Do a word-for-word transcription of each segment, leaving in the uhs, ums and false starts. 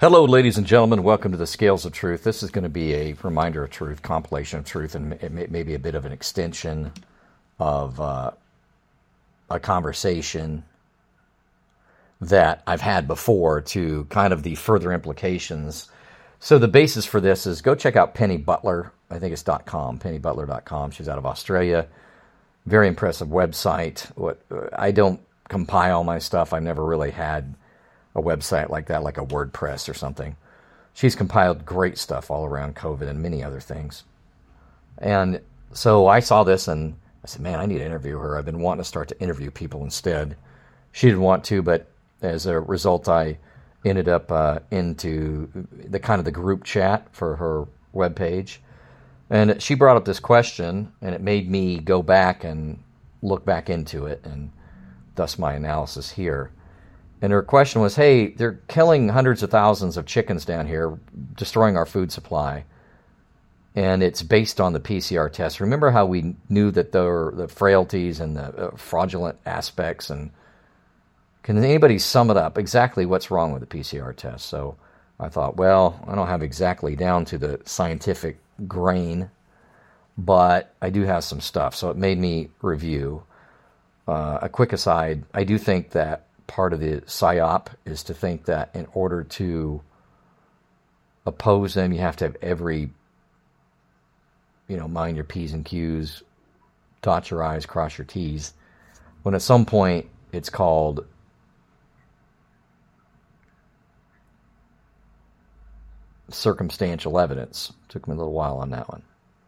Hello, ladies and gentlemen. Welcome to the Scales of Truth. This is going to be a reminder of truth, compilation of truth, and it may, maybe a bit of an extension of uh, a conversation that I've had before to kind of the further implications. So the basis for this is go check out Penny Butler. I think it's .com, penny butler dot com. She's out of Australia. Very impressive website. What I don't compile my stuff. I've never really had a website like that, like a WordPress or something. She's compiled great stuff all around COVID and many other things. And so I saw this and I said, man, I need to interview her. I've been wanting to start to interview people instead. She didn't want to, but as a result, I ended up uh, into the kind of the group chat for her webpage. And she brought up this question, and it made me go back and look back into it, and thus my analysis here. And her question was, hey, they're killing hundreds of thousands of chickens down here, destroying our food supply, and it's based on the P C R test. Remember how we knew that there were the frailties and the fraudulent aspects? And can anybody sum it up exactly what's wrong with the P C R test? So I thought, well, I don't have exactly down to the scientific grain, but I do have some stuff. So it made me review. Uh, a quick aside, I do think that part of the psyop is to think that in order to oppose them, you have to have every, you know, mind your P's and Q's, dot your I's, cross your T's, when at some point it's called circumstantial evidence. Took me a little while on that one.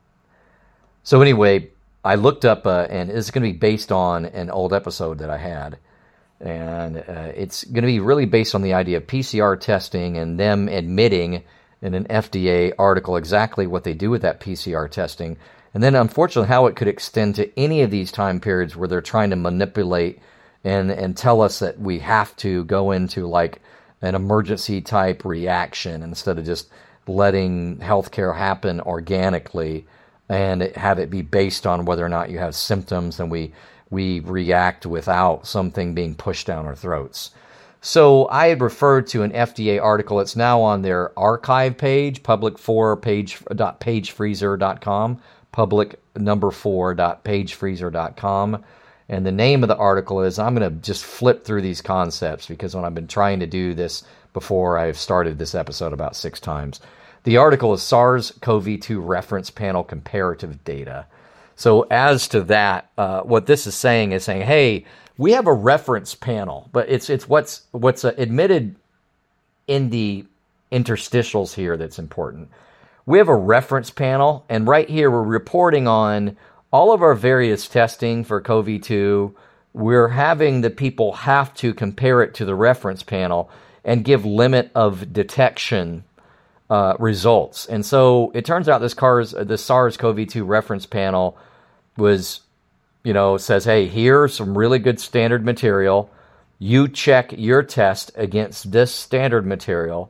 So anyway, I looked up, uh, and it's going to be based on an old episode that I had. And uh, it's going to be really based on the idea of P C R testing and them admitting in an F D A article exactly what they do with that P C R testing. And then, unfortunately, how it could extend to any of these time periods where they're trying to manipulate and, and tell us that we have to go into like an emergency type reaction instead of just letting healthcare happen organically and have it be based on whether or not you have symptoms, and we we react without something being pushed down our throats. So I had referred to an F D A article. It's now on their archive page, public four page dot pagefreezer dot com, public number four dot pagefreezer dot com. And the name of the article is, I'm going to just flip through these concepts because when I've been trying to do this before, I've started this episode about six times. The article is SARS-C o V two Reference Panel Comparative Data. So as to that, uh, what this is saying is saying, hey, we have a reference panel, but it's it's what's what's uh, admitted in the interstitials here that's important. We have a reference panel, and right here we're reporting on all of our various testing for C o V two. We're having the people have to compare it to the reference panel and give limit of detection uh, results. And so it turns out this CARS, the SARS-C o V two reference panel was, you know, says, hey, here's some really good standard material. You check your test against this standard material.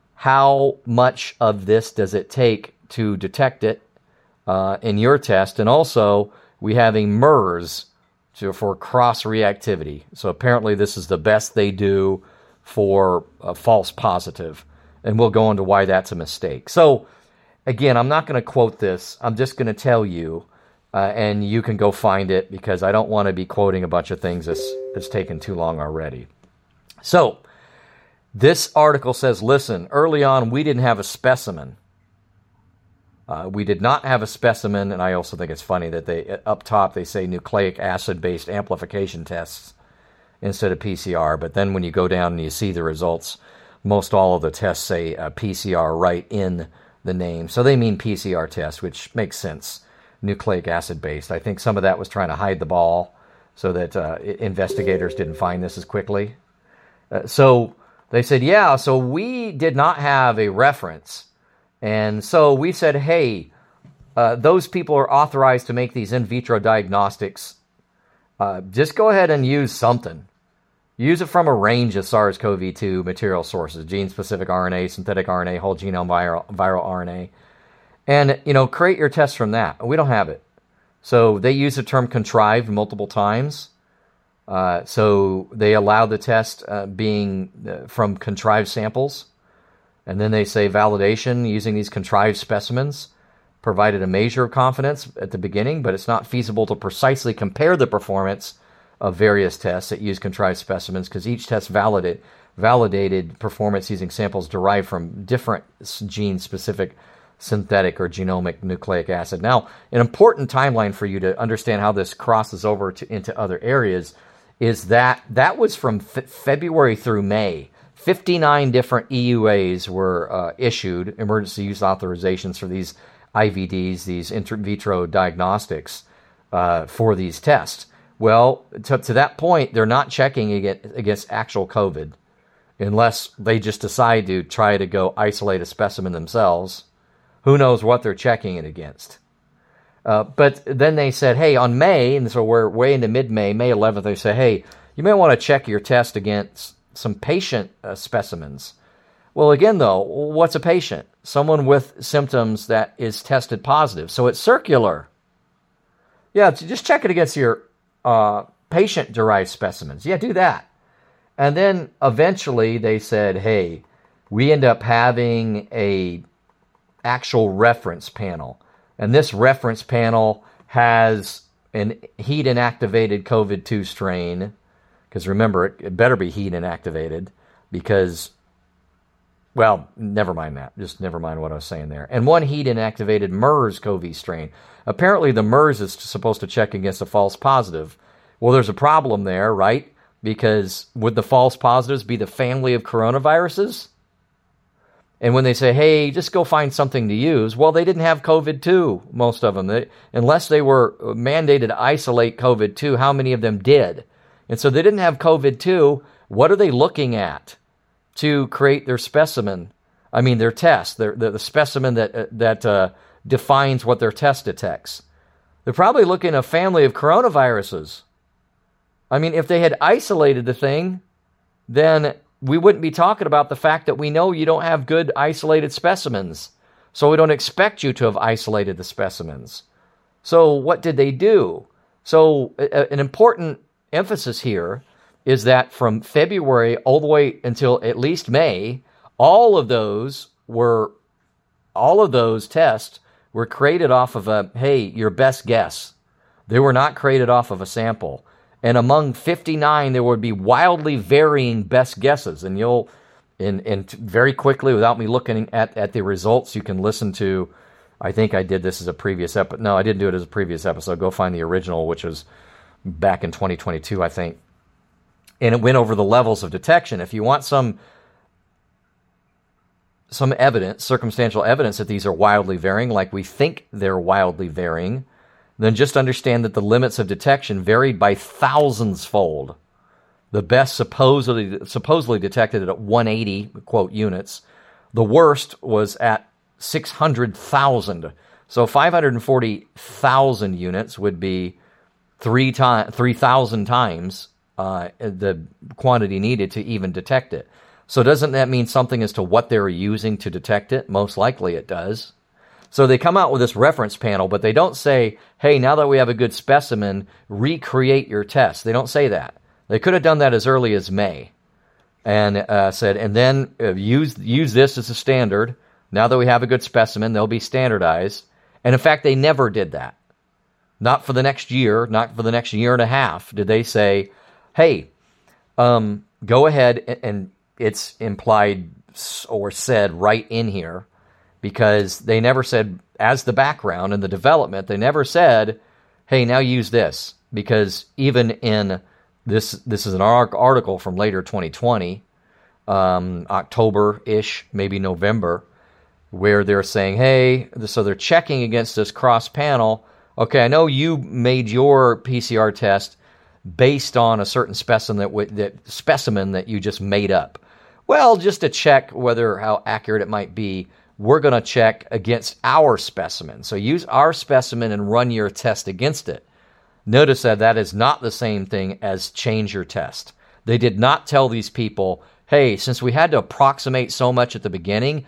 How much of this does it take to detect it uh, in your test? And also, we having MERS to, for cross-reactivity. So apparently this is the best they do for a false positive. And we'll go into why that's a mistake. So, again, I'm not going to quote this. I'm just going to tell you, uh, and you can go find it because I don't want to be quoting a bunch of things that's, that's taken too long already. So, this article says, listen, early on we didn't have a specimen. Uh, we did not have a specimen, and I also think it's funny that they up top they say nucleic acid-based amplification tests instead of P C R, but then when you go down and you see the results, most all of the tests say uh, P C R right in the name. So they mean P C R test, which makes sense, nucleic acid-based. I think some of that was trying to hide the ball so that uh, investigators didn't find this as quickly. Uh, so they said, yeah, so we did not have a reference. And so we said, hey, uh, those people are authorized to make these in vitro diagnostics. Uh, just go ahead and use something. Use it from a range of SARS-C o V two material sources, gene-specific R N A, synthetic R N A, whole genome viral, viral R N A. And, you know, create your test from that. We don't have it. So they use the term contrived multiple times. Uh, so they allow the test uh, being uh, from contrived samples. And then they say validation using these contrived specimens provided a measure of confidence at the beginning, but it's not feasible to precisely compare the performance of various tests that use contrived specimens because each test validated, validated performance using samples derived from different gene-specific synthetic or genomic nucleic acid. Now, an important timeline for you to understand how this crosses over to, into other areas is that that was from f- February through May. fifty-nine different E U As were uh, issued, emergency use authorizations for these I V Ds, these in vitro diagnostics uh, for these tests. Well, to, to that point, they're not checking against, against actual COVID unless they just decide to try to go isolate a specimen themselves. Who knows what they're checking it against? Uh, but then they said, hey, on May, and so we're way into mid-May, May eleventh, they say, hey, you may want to check your test against some patient uh, specimens. Well, again, though, what's a patient? Someone with symptoms that is tested positive. So it's circular. Yeah, just check it against your uh, patient-derived specimens. Yeah, do that. And then eventually they said, hey, we end up having a actual reference panel. And this reference panel has an heat inactivated COVID two strain, because remember, it, it better be heat inactivated, because, well, never mind that. Just never mind what I was saying there. And one heat inactivated MERS-CoV strain. Apparently the MERS is supposed to check against a false positive. Well, there's a problem there, right? Because would the false positives be the family of coronaviruses? And when they say, hey, just go find something to use, well, they didn't have COVID two, most of them. They, unless they were mandated to isolate COVID two, how many of them did? And so they didn't have COVID two. What are they looking at to create their specimen? I mean, their test, their, the, the specimen that, uh, that uh, defines what their test detects. They're probably looking at a family of coronaviruses. I mean, if they had isolated the thing, then we wouldn't be talking about the fact that we know you don't have good isolated specimens. So we don't expect you to have isolated the specimens. So what did they do? So a, an important emphasis here is that from February all the way until at least May, all of those were, all of those tests were created off of a, hey, your best guess. They were not created off of a sample. And among fifty-nine, there would be wildly varying best guesses. And you'll, in, in very quickly, without me looking at, at the results, you can listen to, I think I did this as a previous episode. No, I didn't do it as a previous episode. Go find the original, which was back in twenty twenty-two, I think. And it went over the levels of detection. If you want some, some evidence, circumstantial evidence that these are wildly varying, like we think they're wildly varying, then just understand that the limits of detection varied by thousands fold. The best supposedly supposedly detected at one hundred eighty, quote, units. The worst was at six hundred thousand. So five hundred forty thousand units would be three time, three thousand times uh, the quantity needed to even detect it. So doesn't that mean something as to what they're using to detect it? Most likely it does. So they come out with this reference panel, but they don't say, hey, now that we have a good specimen, recreate your test. They don't say that. They could have done that as early as May and uh, said, and then uh, use use this as a standard. Now that we have a good specimen, they'll be standardized. And in fact, they never did that. Not for the next year, not for the next year and a half did they say, hey, um, go ahead, and it's implied or said right in here, because they never said, as the background and the development, they never said, hey, now use this. Because even in this, this is an article from later twenty twenty, um, October-ish, maybe November, where they're saying, hey, so they're checking against this cross-panel. Okay, I know you made your P C R test based on a certain specimen that, w- that specimen that you just made up. Well, just to check whether how accurate it might be, we're going to check against our specimen. So use our specimen and run your test against it. Notice that that is not the same thing as change your test. They did not tell these people, hey, since we had to approximate so much at the beginning,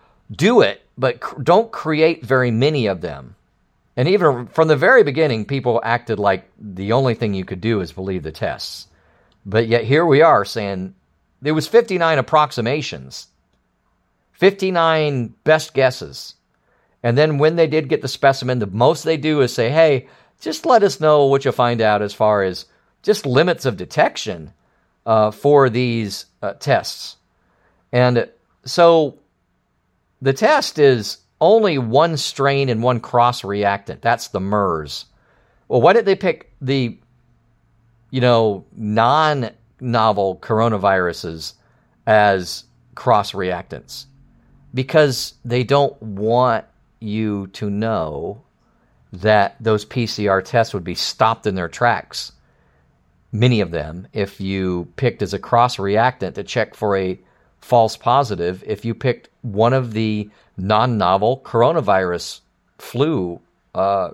do it, but cr- don't create very many of them. And even from the very beginning, people acted like the only thing you could do is believe the tests. But yet here we are saying there was fifty-nine approximations. fifty-nine best guesses. And then when they did get the specimen, the most they do is say, hey, just let us know what you find out as far as just limits of detection uh, for these uh, tests. And so the test is only one strain and one cross-reactant. That's the MERS. Well, why did they pick the, you know, non-novel coronaviruses as cross-reactants? Because they don't want you to know that those P C R tests would be stopped in their tracks, many of them, if you picked as a cross-reactant to check for a false positive, if you picked one of the non-novel coronavirus flu uh,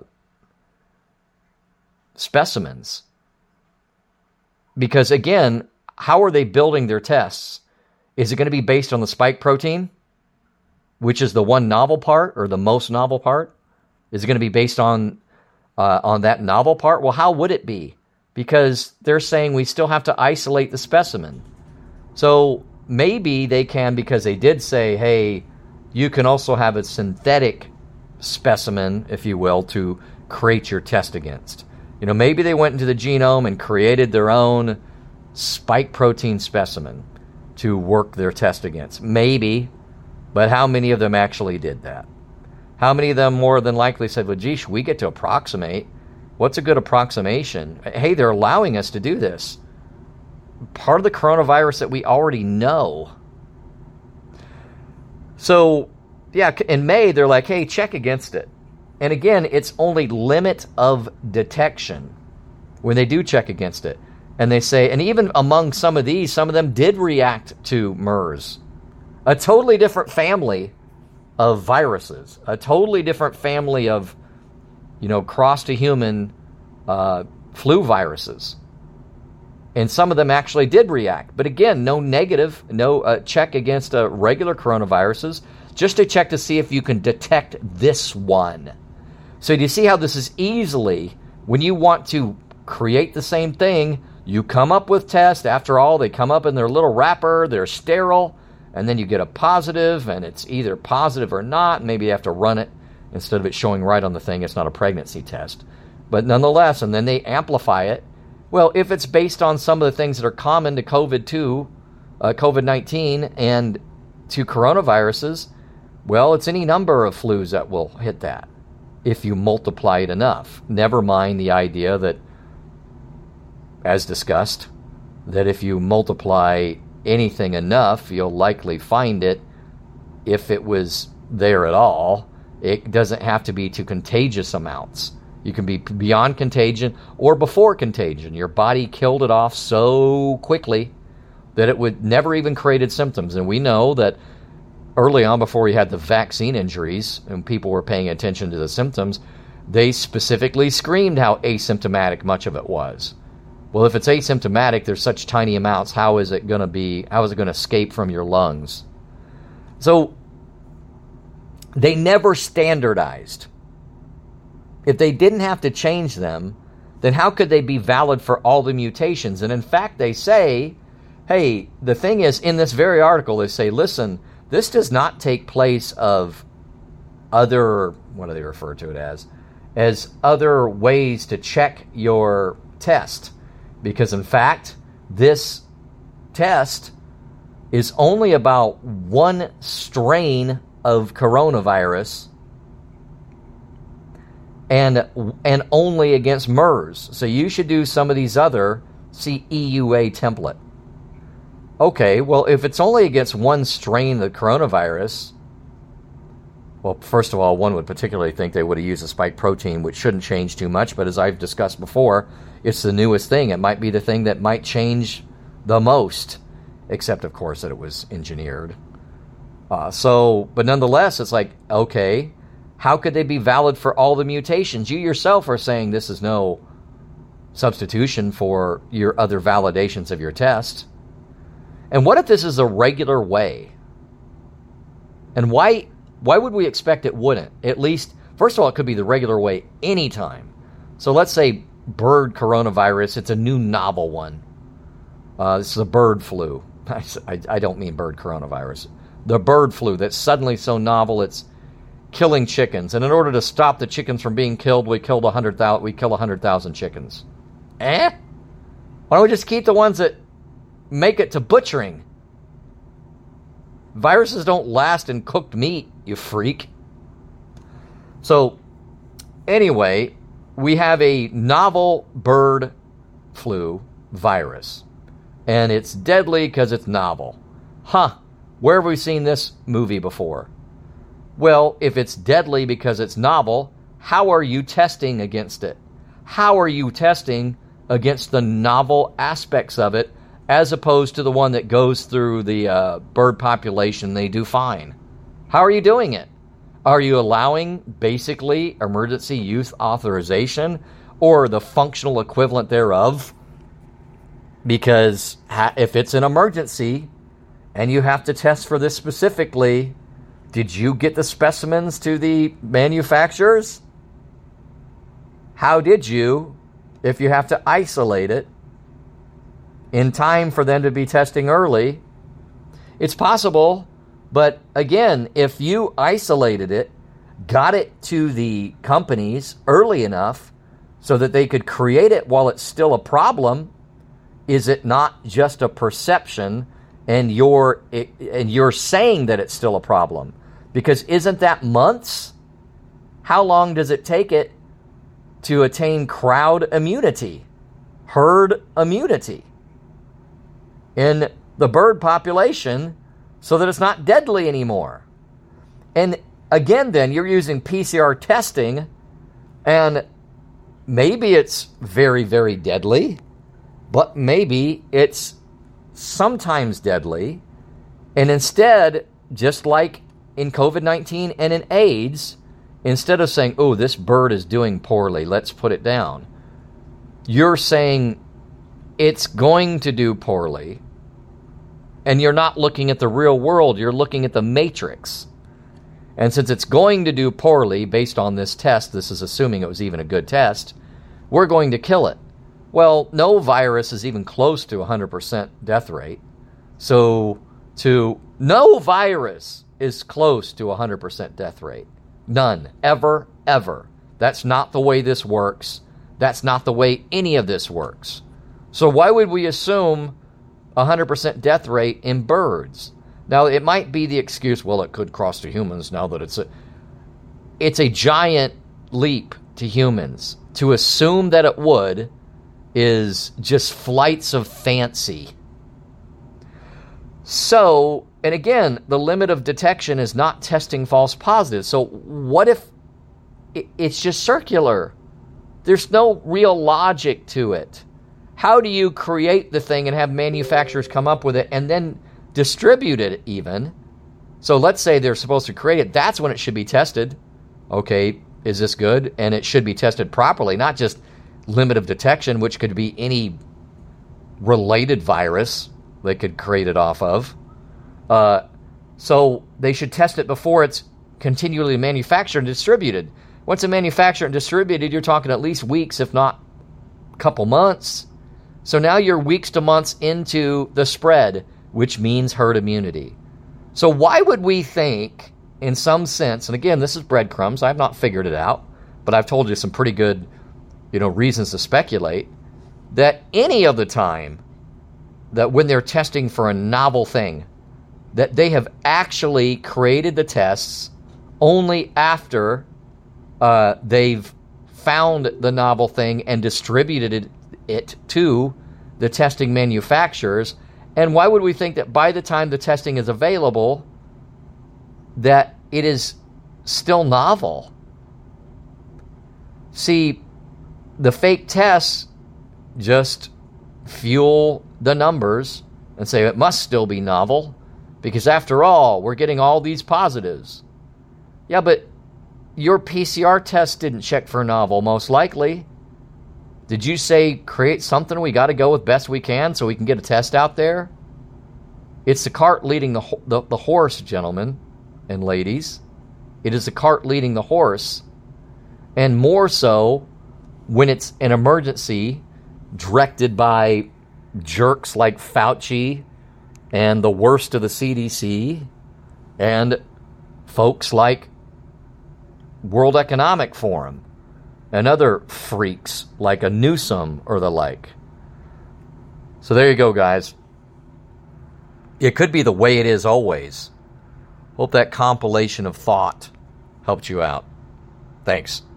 specimens. Because again, how are they building their tests? Is it going to be based on the spike protein, which is the one novel part or the most novel part? Is it going to be based on uh, on that novel part? Well, how would it be? Because they're saying we still have to isolate the specimen. So maybe they can, because they did say, hey, you can also have a synthetic specimen, if you will, to create your test against. You know, maybe they went into the genome and created their own spike protein specimen to work their test against. Maybe, but how many of them actually did that? How many of them more than likely said, well, geesh, we get to approximate. What's a good approximation? Hey, they're allowing us to do this. Part of the coronavirus that we already know. So, yeah, in May, they're like, hey, check against it. And again, it's only limit of detection when they do check against it. And they say, and even among some of these, some of them did react to MERS. A totally different family of viruses. A totally different family of, you know, cross-to-human uh, flu viruses. And some of them actually did react. But again, no negative, no uh, check against uh, regular coronaviruses, just to check to see if you can detect this one. So do you see how this is easily, when you want to create the same thing, you come up with tests. After all, they come up in their little wrapper, they're sterile, and then you get a positive, and it's either positive or not. Maybe you have to run it instead of it showing right on the thing. It's not a pregnancy test. But nonetheless, and then they amplify it. Well, if it's based on some of the things that are common to COVID two, uh, COVID nineteen, and to coronaviruses, well, it's any number of flus that will hit that if you multiply it enough. Never mind the idea that, as discussed, that if you multiply anything enough, you'll likely find it if it was there at all. It doesn't have to be to contagious amounts. You can be beyond contagion or before contagion. Your body killed it off so quickly that it would never even created symptoms. And we know that early on, before we had the vaccine injuries and people were paying attention to the symptoms, they specifically screamed how asymptomatic much of it was. Well, if it's asymptomatic, there's such tiny amounts, how is it going to be, how is it going to escape from your lungs? So they never standardized. If they didn't have to change them, then how could they be valid for all the mutations? And in fact, they say, hey, the thing is, in this very article, they say, listen, this does not take place of other, what do they refer to it as, as other ways to check your test. Because in fact, this test is only about one strain of coronavirus and and only against MERS. So you should do some of these other, see E U A template. Okay, well, if it's only against one strain of the coronavirus, well, first of all, one would particularly think they would have used a spike protein, which shouldn't change too much, but as I've discussed before, it's the newest thing. It might be the thing that might change the most, except, of course, that it was engineered. Uh, so, but nonetheless, it's like, okay, how could they be valid for all the mutations? You yourself are saying this is no substitution for your other validations of your test. And what if this is a regular way? And why why would we expect it wouldn't? At least, first of all, it could be the regular way anytime. So let's say bird coronavirus, it's a new novel one. Uh, this is a bird flu. I, I don't mean bird coronavirus. the bird flu that's suddenly so novel it's killing chickens. And in order to stop the chickens from being killed, we killed one hundred thousand, we kill one hundred thousand chickens. Eh? Why don't we just keep the ones that make it to butchering? Viruses don't last in cooked meat, you freak. So, anyway, we have a novel bird flu virus. And it's deadly because it's novel. Huh, where have we seen this movie before? Well, if it's deadly because it's novel, how are you testing against it? How are you testing against the novel aspects of it as opposed to the one that goes through the uh, bird population? They do fine. How are you doing it? Are you allowing basically emergency use authorization or the functional equivalent thereof? Because if it's an emergency and you have to test for this specifically, did you get the specimens to the manufacturers? How did you, if you have to isolate it in time for them to be testing early? It's possible, but again, if you isolated it, got it to the companies early enough so that they could create it while it's still a problem, is it not just a perception and you're, and you're saying that it's still a problem? Because isn't that months? How long does it take it to attain crowd immunity, herd immunity in the bird population so that it's not deadly anymore? And again, then, you're using P C R testing, and maybe it's very, very deadly, but maybe it's sometimes deadly. And instead, just like in COVID nineteen and in AIDS, instead of saying, oh, this bird is doing poorly, let's put it down, you're saying it's going to do poorly. And you're not looking at the real world, you're looking at the matrix. And since it's going to do poorly based on this test, this is assuming it was even a good test, we're going to kill it. Well, no virus is even close to one hundred percent death rate. So, to no virus is close to one hundred percent death rate. None. Ever, ever. That's not the way this works. That's not the way any of this works. So why would we assume one hundred percent death rate in birds? Now, it might be the excuse, well, it could cross to humans now that it's a... It's a giant leap to humans. To assume that it would is just flights of fancy. So, and again, the limit of detection is not testing false positives. So what if it's just circular? There's no real logic to it. How do you create the thing and have manufacturers come up with it and then distribute it even? So let's say they're supposed to create it. That's when it should be tested. Okay, is this good? And it should be tested properly, not just limit of detection, which could be any related virus they could create it off of. Uh, so they should test it before it's continually manufactured and distributed. Once it's manufactured and distributed, you're talking at least weeks, if not a couple months. So now you're weeks to months into the spread, which means herd immunity. So why would we think, in some sense, and again, this is breadcrumbs, I've not figured it out, but I've told you some pretty good, you know, reasons to speculate, that any of the time that when they're testing for a novel thing, that they have actually created the tests only after uh, they've found the novel thing and distributed it, it to the testing manufacturers. And why would we think that by the time the testing is available, that it is still novel? See, the fake tests just fuel the numbers and say it must still be novel because after all, we're getting all these positives. Yeah, but your P C R test didn't check for novel, most likely. Did you say create something we got to go with best we can so we can get a test out there? It's the cart leading the, the, the horse, gentlemen and ladies. It is the cart leading the horse. And more so when it's an emergency directed by jerks like Fauci and the worst of the C D C and folks like World Economic Forum and other freaks like a Newsom or the like. So there you go, guys. It could be the way it is always. Hope that compilation of thought helped you out. Thanks.